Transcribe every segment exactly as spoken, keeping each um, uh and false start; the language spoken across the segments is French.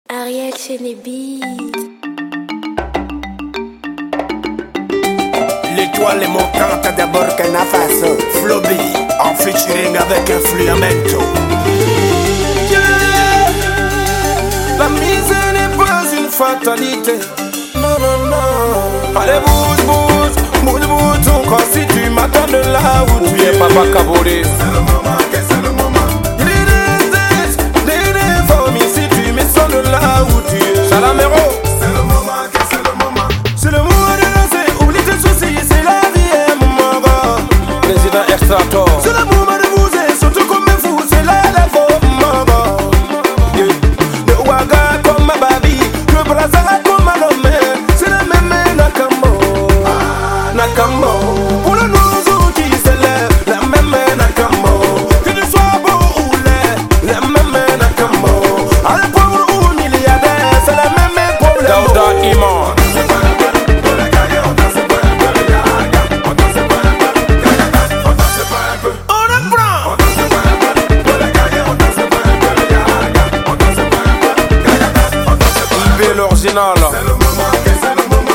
Ariel Cheneby. L'étoile est montante de Burkina Faso. Floby en featuring avec Influamento. Yeah. La misère n'est pas une fatalité. Non, non, non. Allez, bouge, bouge, bouge, bouge ton corps si tu m'attends de là où tu es. Papa Kaboré. C'est le moment, c'est le moment. Il est des, des, des fourmis si tu me sens de là où tu es. Salamero. C'est le moment, c'est le moment. C'est le moment de danser, oublie tes soucis, c'est la vie, mon gars. Président Extrator. C'est le moment de bouger, surtout comme un fou, c'est la défaut, mon gars. Le Ouaga comme ma babi, le Brazza comme ma Lomé. C'est la même Nakambo, Nakambo. Pour le nouveau qui s'élève, la même Nakambo. Que tu sois beau ou laid, la même Nakambo. À la pauvre ou milliardaire, c'est la même problème. Dauda Iman. L'original. C'est le moment, c'est le moment.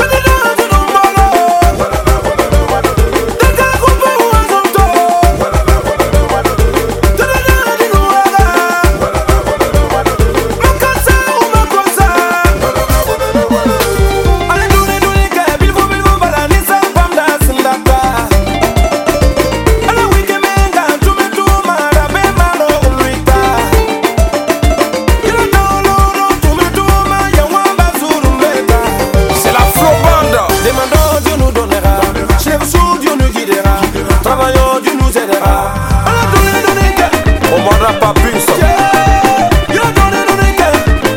Travaillons, Dieu nous aidera. Alors donnez, donnez que on m'en pas plus. Yeah, donnez, donnez que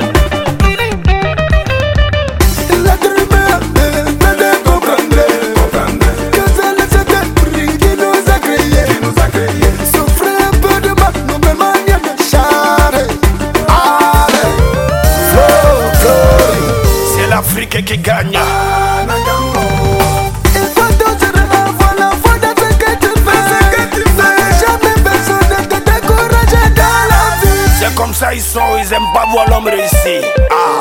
la tribu de comprendre que c'est le secret qui nous a créé, qui nous a créé. Souffrez un peu de ma nouvelle manière de chanter. Allez, flow, flow. C'est l'Afrique qui gagne. Comme ça ils sont, ils aiment pas voir l'homme réussir. Ah.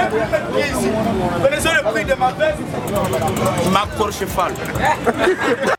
Vous connaissez le prix de ma veste? Macron cheval.